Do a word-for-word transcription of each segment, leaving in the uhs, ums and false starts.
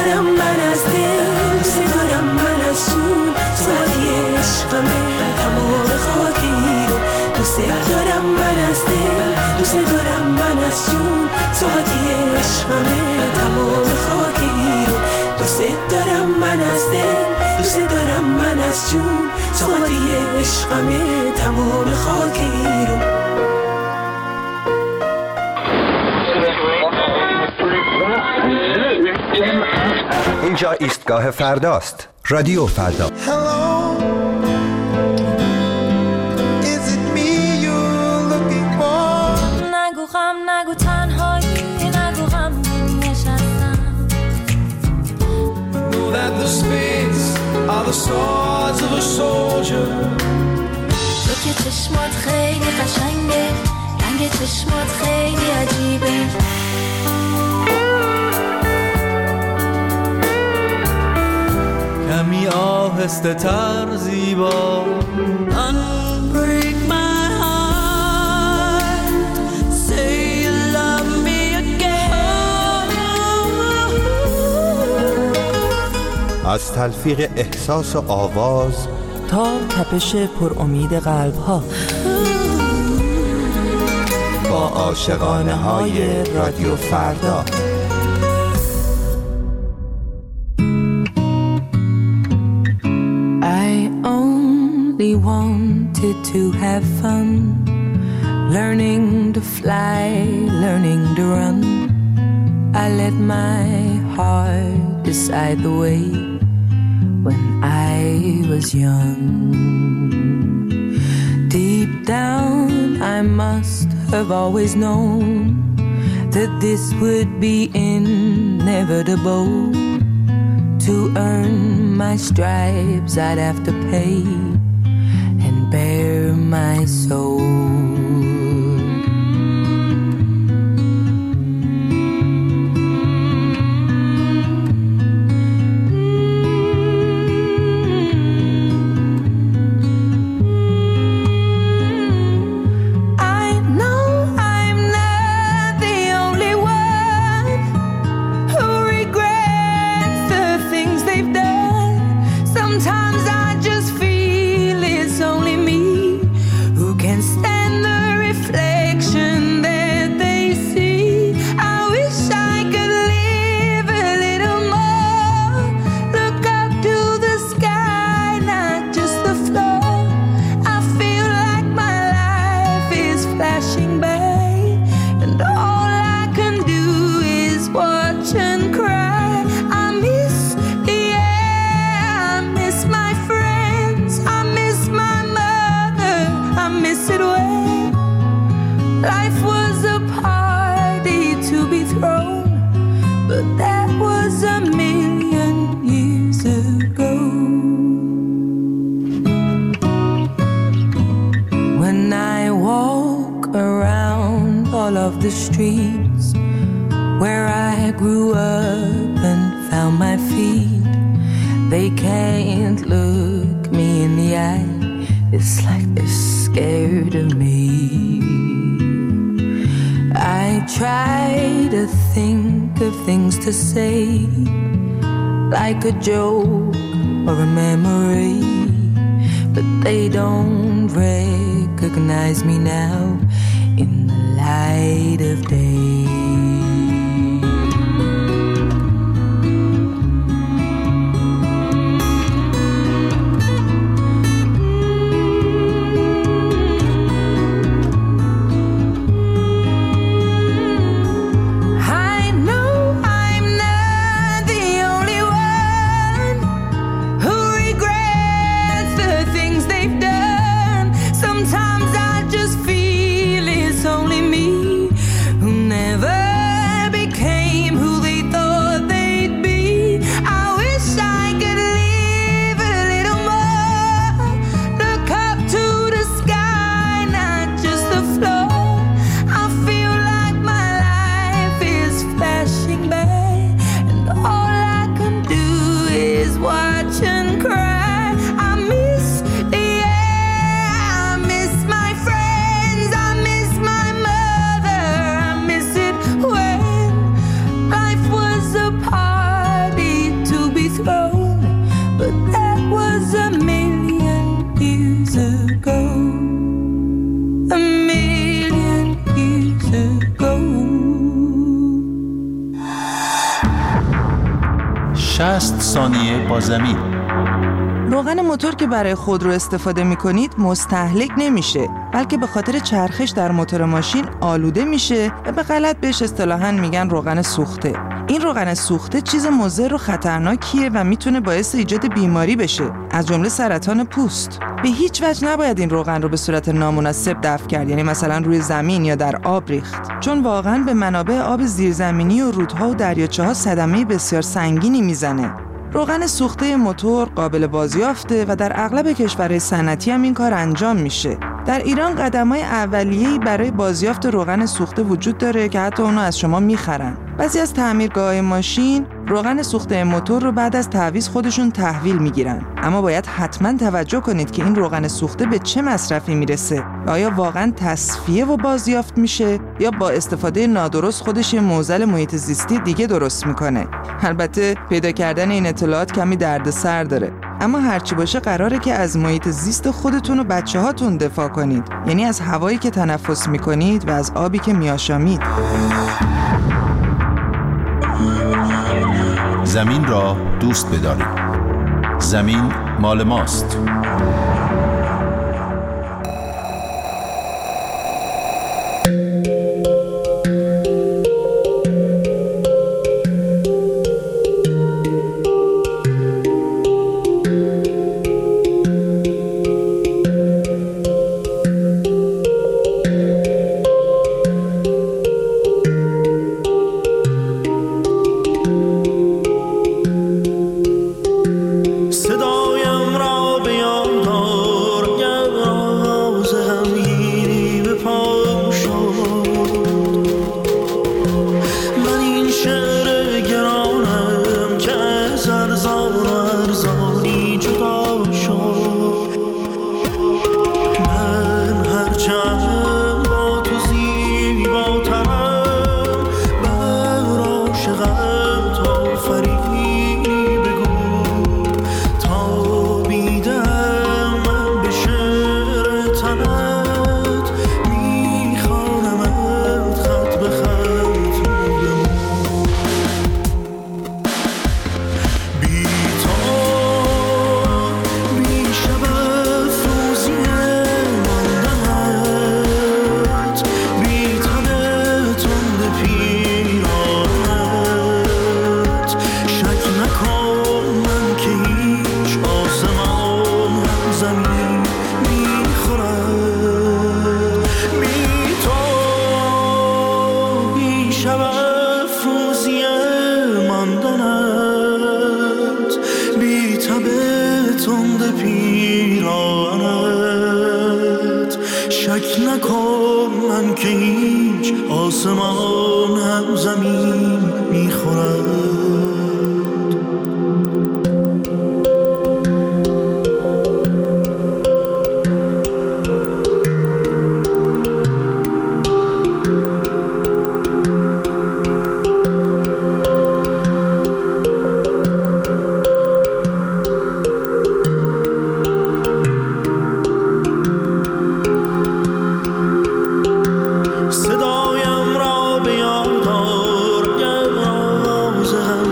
دارم من از دل، دوست دارم من از جون، ساعتی عشقمه تمام خاکی رو. دوست دارم من از دل، دوست دارم من از جون، ساعتی عشقمه تمام خاکی رو. دوست دارم من از دل، دوست دارم من از جون، ساعتی عشقمه تمام خاکی رو. اینجا ایستگاه فرداست. رادیو فردا. Hello, is it me you're looking for? نگو غم نگو تنهایی، نگو غم نشستم. Know that the spades are the swords of a soldier. تو که چشمات خیلی قشنگه، رنگ چشمات خیلی عجیبه. کمی آهسته تر زیبا. Unbreak my heart, say you love me again. از تلفیق احساس و آواز تا تپش پر امید قلب ها، با عاشقانه های رادیو فردا. I wanted to have fun, learning to fly, learning to run. I let my heart decide the way when I was young. Deep down I must have always known that this would be inevitable. To earn my stripes I'd have to pay and bare my soul. The streets where I grew up and found my feet, they can't look me in the eye. It's like they're scared of me. I try to think of things to say, like a joke or a memory, but they don't recognize me now in the light of day. Sometimes I just feel it's only me who never ago, a million years ago. شصت ثانیه با زمین. روغن موتور که برای خودرو استفاده می‌کنید مستهلک نمیشه، بلکه به خاطر چرخش در موتور ماشین آلوده میشه و به غلط بهش اصطلاحاً میگن روغن سوخته. این روغن سوخته چیز مضر و خطرناکیه و میتونه باعث ایجاد بیماری بشه، از جمله سرطان پوست. به هیچ وجه نباید این روغن رو به صورت نامناسب دفع کرد، یعنی مثلا روی زمین یا در آب ریخت، چون واقعاً به منابع آب زیرزمینی و رودها و دریاچه‌ها صدمه بسیار سنگینی میزنه. روغن سوخته موتور قابل بازیافته و در اغلب کشورهای صنعتی هم این کار انجام میشه. در ایران قدم‌های اولیه‌ای برای بازیافت روغن سوخته وجود داره که حتی اونو از شما میخرن. بعضی از تعمیرگاه‌های ماشین روغن سوخته موتور رو بعد از تعویض خودشون تحویل میگیرن، اما باید حتما توجه کنید که این روغن سوخته به چه مصرفی میرسه و آیا واقعا تصفیه و بازیافت میشه یا با استفاده نادرست خودش یه معضل محیط زیستی دیگه درست میکنه. البته پیدا کردن این اطلاعات کمی دردسر داره، اما هرچی باشه قراره که از محیط زیست خودتون و بچه هاتون دفاع کنید، یعنی از هوایی که تنفس میکنید و از آبی که میآشامید. زمین را دوست بدارید. زمین مال ماست. آسمان هم زمین میخورد. صدایم را به یاد آر، گر راز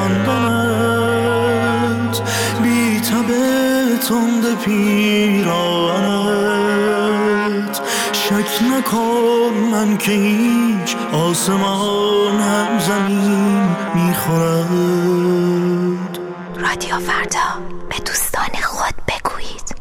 خواندنت، بی تب تند پیراهنت. شک نکن من که هیچ آسمان هم زمین میخورد. رادیو فردا، به دوستان خود بگویید.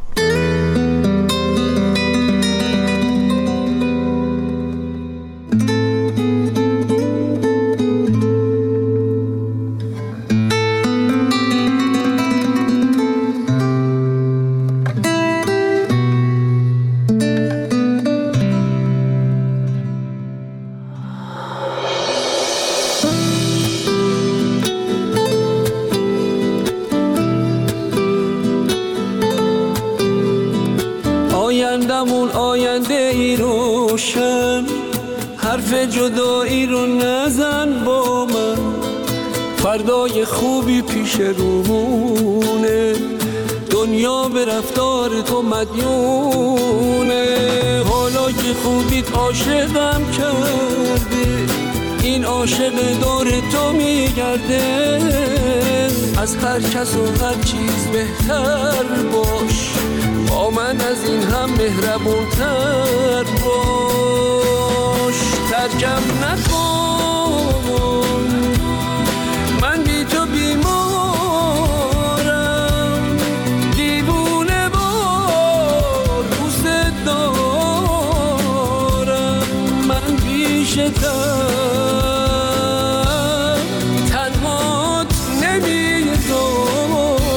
آیندمون آینده ای روشن، حرف جدایی رو نزن با من. فردای خوبی پیش رومونه، دنیا به رفتار تو مدیونه. حالا که خوبیت عاشقم کرده، این عاشق دور تو میگرده. از هر کس و هر چیز بهتر باش، با من از این هم مهربونتر باش. ترکم نکن، من بی تو بیمارم. دیوونه بار دوست دارم، من بیشتر تنهات نمیذارم.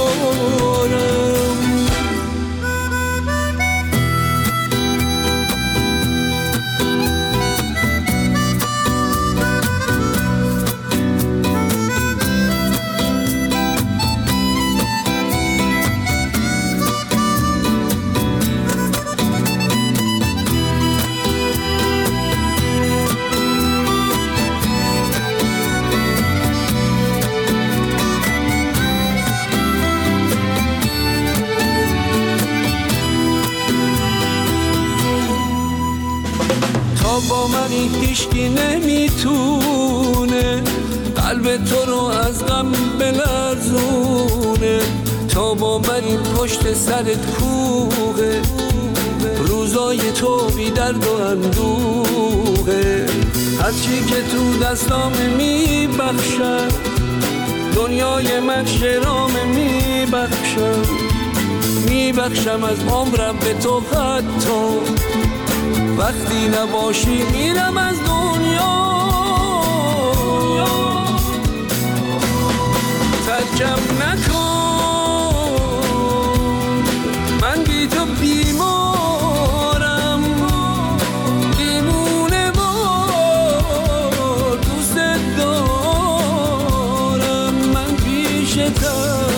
با من هیچکی نمیتونه قلب تو رو از غم بلرزونه. تا با من این پشت سرت کوه، روزای تو بی درد و اندوه. هرچی که تو دستام میبخشم، دنیای من شرام میبخشم. میبخشم از عمرم به تو، حتی وقتی نباشی میرم از دنیا. ترکم نکن، من بی تو بیمارم. دیوونه وار دوست دارم، من بیشتر